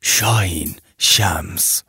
شاهین شمس.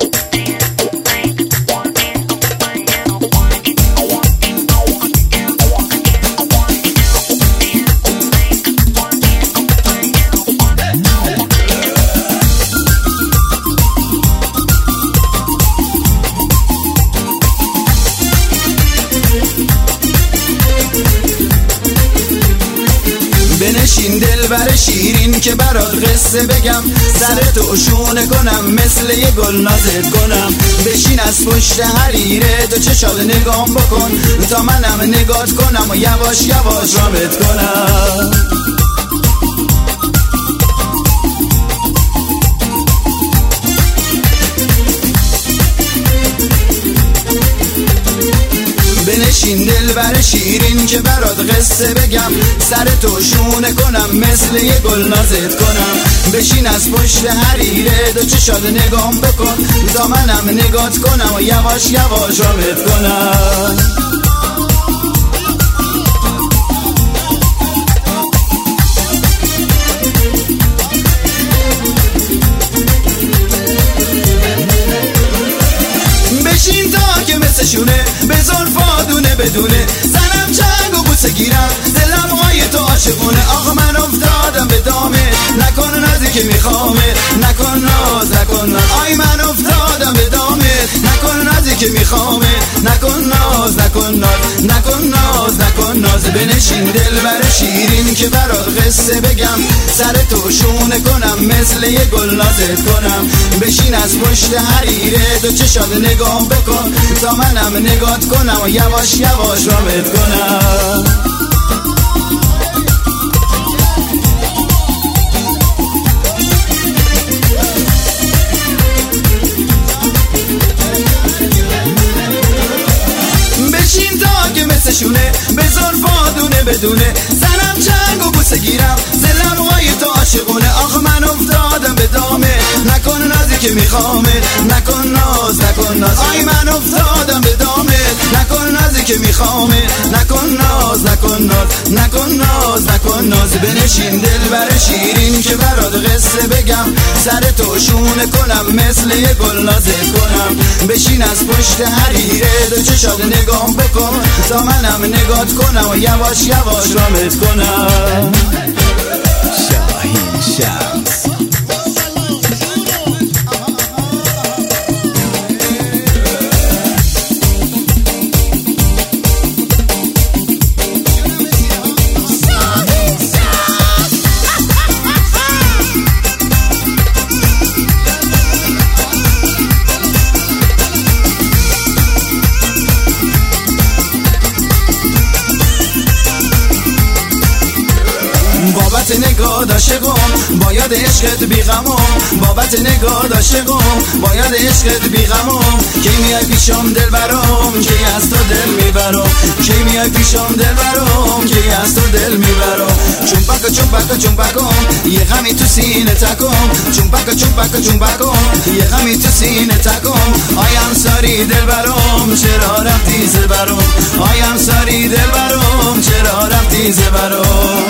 بنشین دلبر شیرین که برات قصه بگم، سرتو شونه کنم مثل یه گل نازت کنم. بشین از پشت حریره تو چشات نگام بکن تا منم نگات کنم و یواش یواش رامت کنم. بنشین دلبر شیرین که برات قصه بگم، سرتو شونه کنم مثل یه گل نازت کنم. بشین از پشت حریره دو چشات نگام بکن تا منم نگات کنم و یواش یواش رامت کنم. بشین تا که مثل شونه به زلفا دونه بدونه، زنم چنگ و بوسه گیرم دلم های تو عاشقونه. آقا من افتادم به دامه، نکن نازی که میخوامه، نکن ناز نکن ناز. آی من افتادم به دامه، نکن نازی که میخوامه، نکن ناز نکن ناز، نکن ناز نکن ناز. بنشین دلبر شیرین که برات قصه بگم، سرتو شونه کنم مثل یه گل نازت کنم. بشین از پشت حریره دو چشات نگام بکن تا منم نگات کنم و یواش یواش رامت کنم. بشین تا که مثل شونه به زلفا دونه بدونه، زنم چنگ و بوسه گیرم دلم های تو عاشقونه. آخ من افتادم به دامه، نکن نازی که میخوامه، نکن ناز نکن ناز. آی من افتادم به دامه، نکن نازی که میخوامه، نکن ناز نکن ناز، نکن ناز نکن ناز. بنشین دلبر شیرین که برات قصه بگم، سرتو شونه کنم مثل یه گل نازت کنم. بشین از پشت حریره دو چشات نگام بکن تا منم نگات کنم و یواش یواش رامت کنم. شاهین شمس. بابت نگاه عاشقم باید عشقت بیغمم، بابت نگاه عاشقم باید عشقت بیغمم. کی میای پیشم دلبرم کی از تو دل میبرم، کی میای پیشم دلبرم کی از تو دل میبرم. چومپکا چومپکا چومپکم یه غمی تو سینه تکم، چومپکا چومپکا چومپکم یه غمی تو سینه تکم. آیم ساری دلبرم چرا رفتی زبرم، آیم ساری دلبرم چرا رفتی زبرم.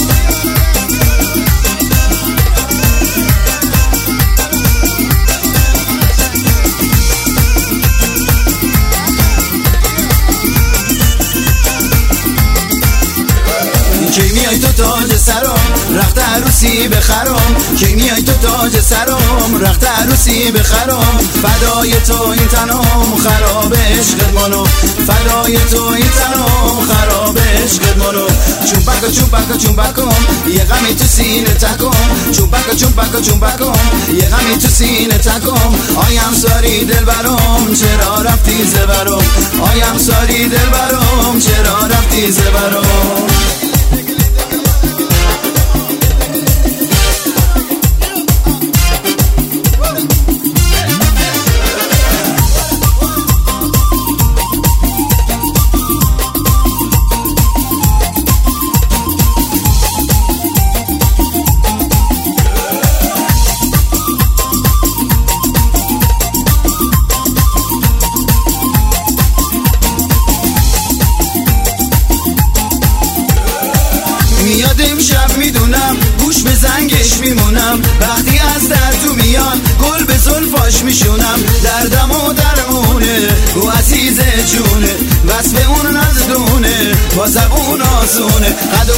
کی میای تو تاج سرم رخت عروسی بخرم، کی میای تو تاج سرم رخت عروسی بخرم. فدای تو این تنم خراب عشقت منو، فدای تو این تنم خراب عشقت منو. چومپکا چومپکا چومپکم یه غمی تو سینه تکم، چومپکا چومپکا چومپکم یه غمی تو سینه تکم. آیم ساری دلبرم چرا رفتی زبرم، آیم ساری دلبرم چرا رفتی زبرم.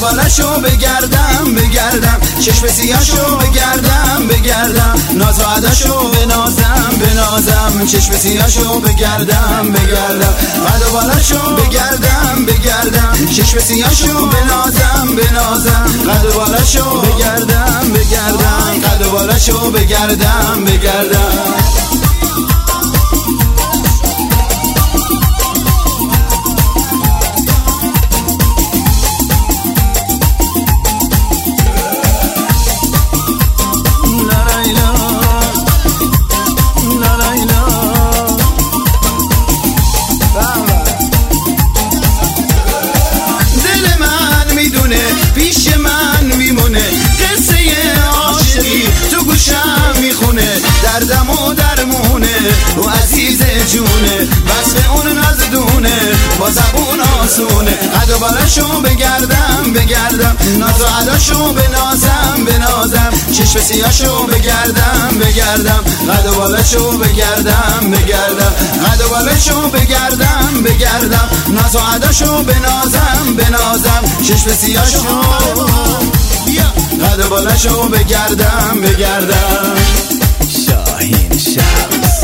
بالشو بگردم بگردم، چشم سیاهشو بگردم بگردم، ناز و عداشو بنازم بنازم، چشم سیاهشو بگردم بگردم، قد و بالشو بگردم بگردم، چشم سیاهشو بنازم بنازم، قد و بالشو بگردم بگردم، قد و بالشو بگردم بگردم. دردم و درمونه و عزیز جونه، وصف اون نازدونه با زبون آسونه، قد و بالشو بگردم بگردم، ناز و عداشو بنازم بنازم، چشم سیاهشو بگردم بگردم، قد و بالشو بگردم بگردم، قد و بالشو بگردم بگردم، ناز و عداشو بنازم بنازم، چشم سیاهشو قد و بالشو بگردم بگردم. شاهین شمس.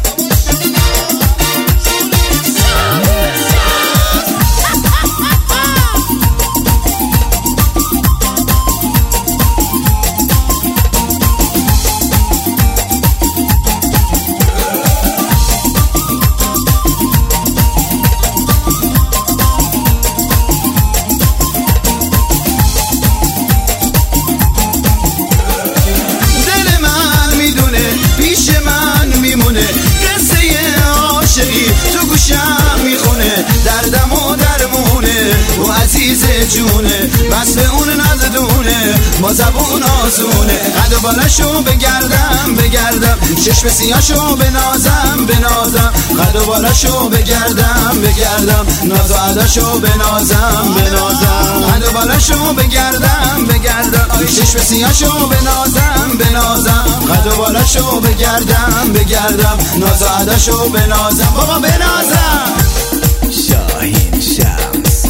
دردم و درمونه و عزیز جونه، وصف اون نازدونه با زبون آسونه، قد و بالشو بگردم بگردم، چشم سیاهشو بنازم بنازم، قد و بالشو بگردم بگردم، ناز و عداشو بنازم بنازم، قد و بالشو بگردم بگردم، چشم سیاهشو بنازم بنازم، قد و بالشو بگردم بگردم، ناز و عداشو بنازم بابا بنازم. شاهین شمس.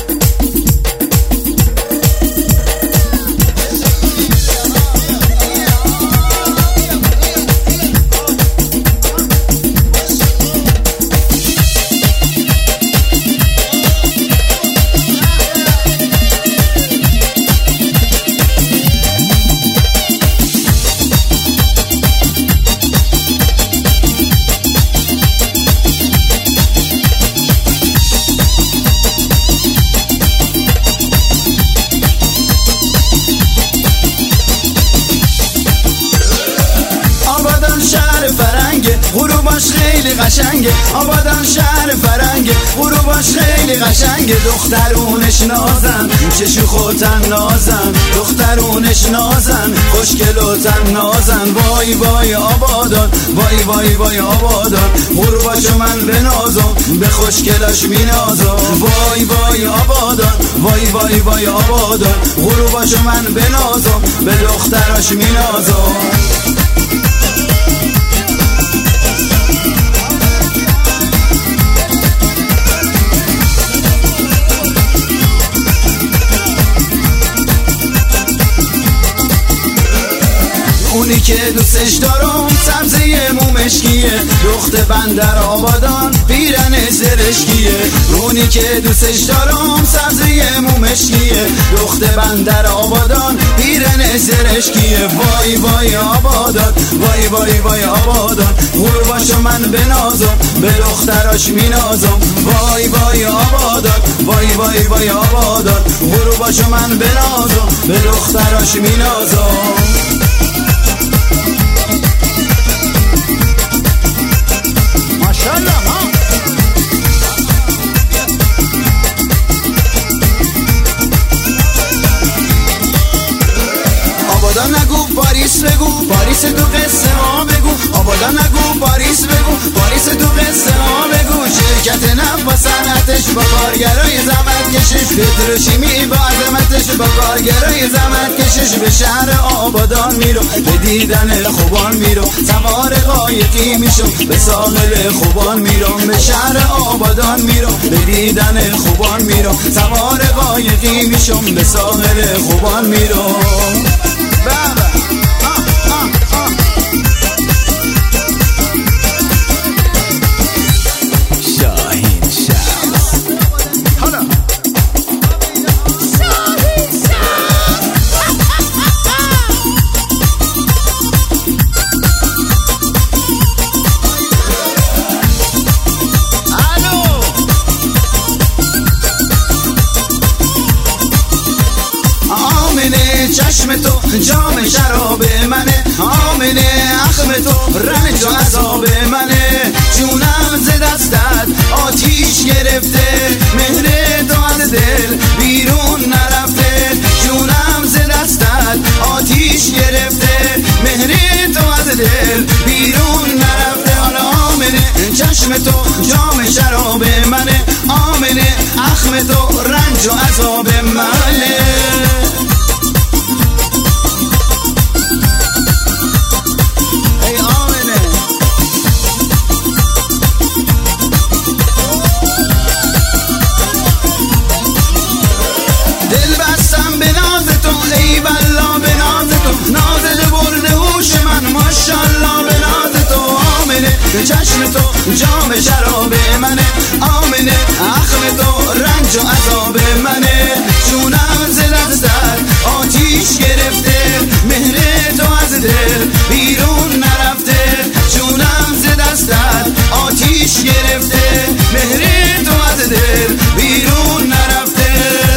غروباش خیلی قشنگه، آبادان شهر فرنگه، غروباش خیلی قشنگه، دخترونش نازن چشو خوتن نازن، دخترونش نازن خوشگل و تن نازن، وای وای آبادان وای وای وای آبادان، غروباشو من بنازم به خوشگلاش مینازم، وای وای آبادان وای وای وای آبادان، غروباشو من بنازم به دختراش مینازم. اونی که دوستش دارم سبزه مومشکیه، دخت بندر آبادان پیرن زرشکیه، اونی که دوستش دارم سبزه مومشکیه، دخت بندر آبادان پیرن زرشکیه، وای وای آبادان وای وای وای آبادان، غروباشو من بنازم به دختراش مینازم، وای وای آبادان وای وای وای آبادان، غروباشو من بنازم به دختراش مینازم. آبادان نگو پاریس بگو، پاریس تو قصه ها بگو، آبادان نگو پاریس بگو، پاریس تو قصه ها بگو، شرکت نفت با صنعتش، با کارگرای زحمت کشش، پتروشیمی با عظمتش، با کارگرای زحمت کشش به شهر آبادان میرو، به دیدن خوبان میرو، سوار قایقی میشم به ساحل خوبان میرم، به شهر آبادان میرو، به دیدن خوبان میرو، سوار قایقی میشم به ساحل خوبان میرو. بابا چشم تو جام شراب منه، آمنه اخم تو رنج و عذاب منه، جونم ز دستت آتیش گرفته، مهر تو از دل بیرون نرفته، جونم ز دستت آتیش گرفته، مهر تو از دل بیرون نرفته. حالا آمنه چشم تو جام شراب منه، آمنه اخم تو رنج و عذاب منه. چشم تو جام شراب منه، آمنه اخم تو رنج و عذاب منه، جونم ز دستت آتیش گرفته، مهر تو از دل بیرون نرفته، جونم ز دستت آتیش گرفته، مهر تو از دل بیرون نرفته.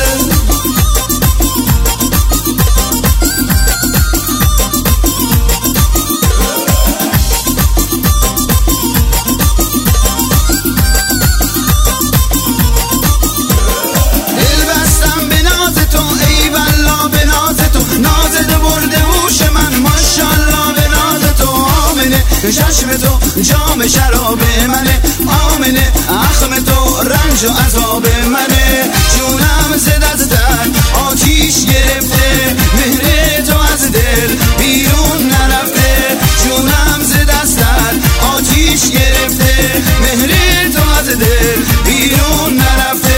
چشم تو جام شراب منه، آمنه اخم تو رنج و عذاب منه، جونم ز دستت آتیش گرفته، مهر تو از دل بیرون نرفته، جونم ز دستت آتیش گرفته، مهر تو از دل بیرون نرفته.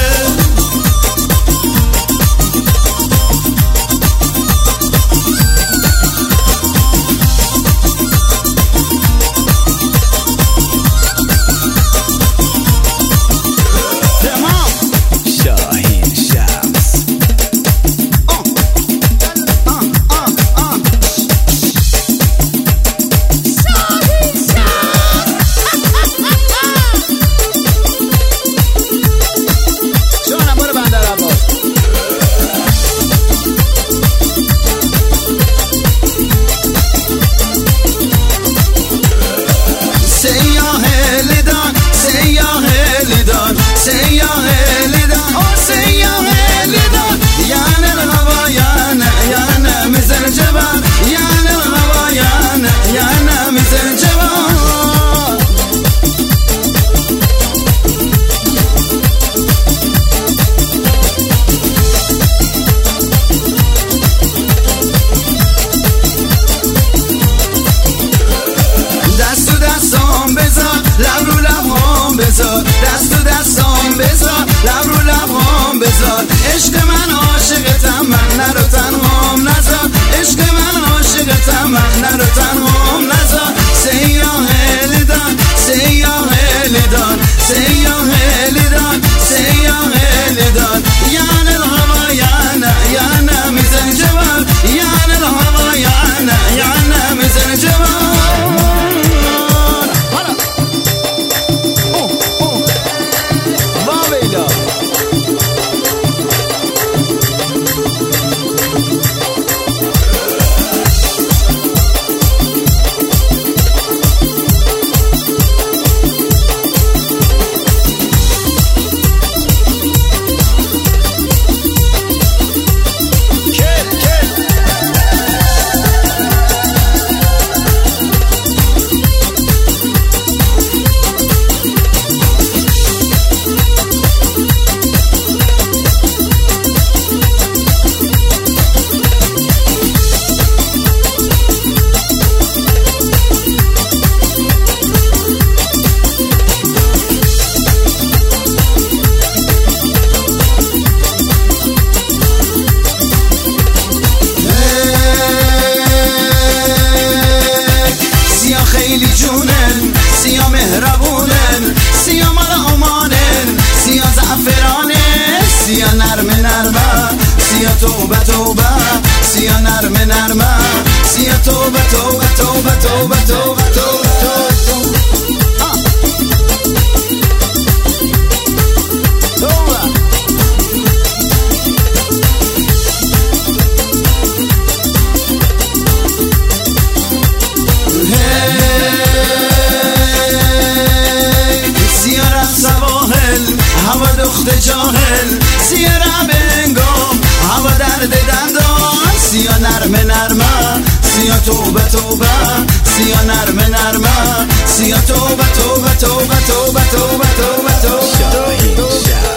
دست تو دستام بذار، لب رو لبام بذار، عشق من عاشقتم، من نرو تنهام نذار، عشق من عاشقتم، من نرو تنهام نذار. سیاه لیدان سیاه لیدان سیاه لیدان سیاه لیدان، یعنی الهوا یعنی میزن جوال، یعنی الهوا یعنی میزن جوال. توبه توبه سیاه نرمه نرمه سیاه توبه توبه توبه توبه توبه توبه توبه هوا دخت جاهل سیاه رب انگام هوا درد دندان سیاه نرمه نرمه سیاه توبه توبه سیاه نرمه نرمه سیاه توبه توبه توبه توبه توبه توبه توبه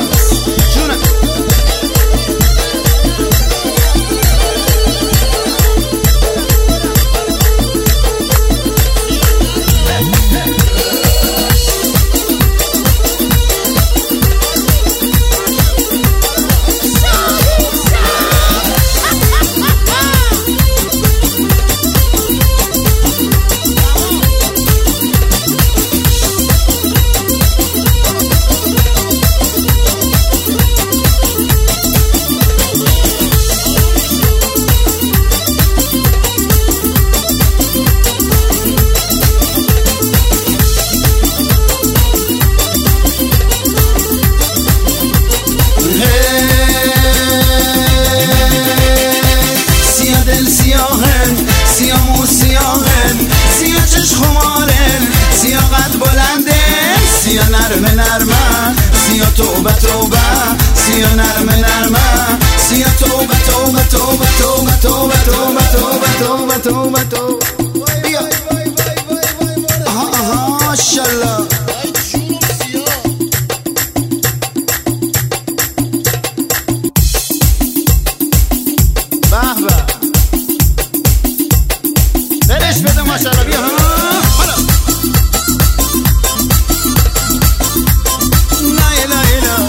سیاه مو سیاهن سیاه چشم خمارن سیاه قد بلنده سیاه نرمه نرمه سیاه توبه توبه سیاه نرمه نرمه سیاه توبه توبه توبه توبه توبه توبه توبه توبه توبه توبه بیا آها ماشاءالله بده ماشاءالله بیا حالا لا لا لا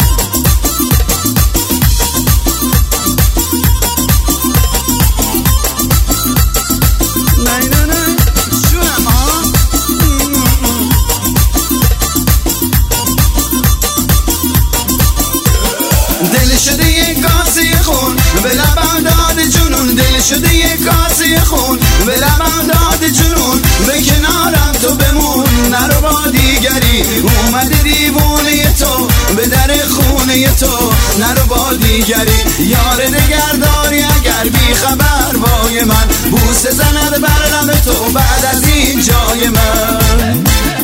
نه نه نه شونم ها دل شده یک کاسه خون به لبم داد جنون دل شده یک کاسه خون به لبم داد جنون به کنارم تو بمون نرو با دیگری اومده دیوونه تو به در خونه تو نرو با دیگری یار نگهداری اگر بی خبر وای من بوسه زند بر لب تو بعد از این جای من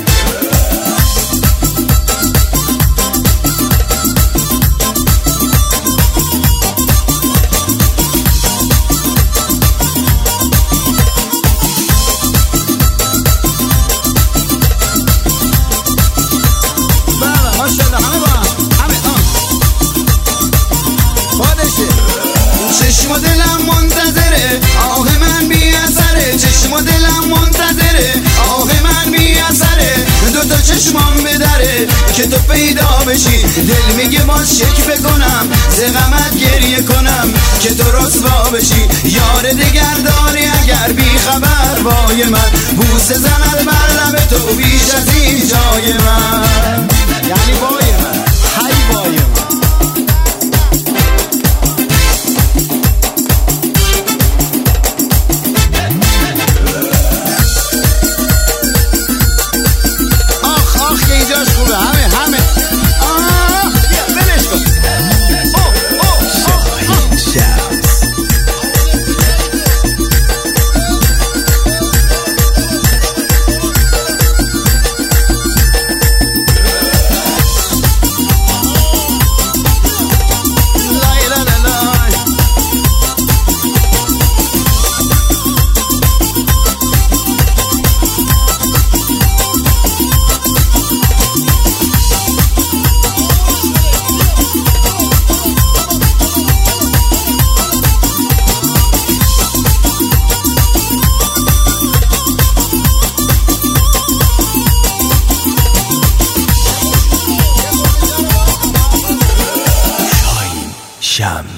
چشم و دلم منتظره آه من بی اثره چشم و دلم منتظره آه من بی اثره دوتا چشمام بدره که تو پیدا بشی دل میگه باز شک بکنم ز غمت گریه کنم که تو رسوا بشی یار دگر داری اگر بی خبر وای من بوسه زند بر لب تو بیش از این جای من یعنی وای من هی وای من شمس.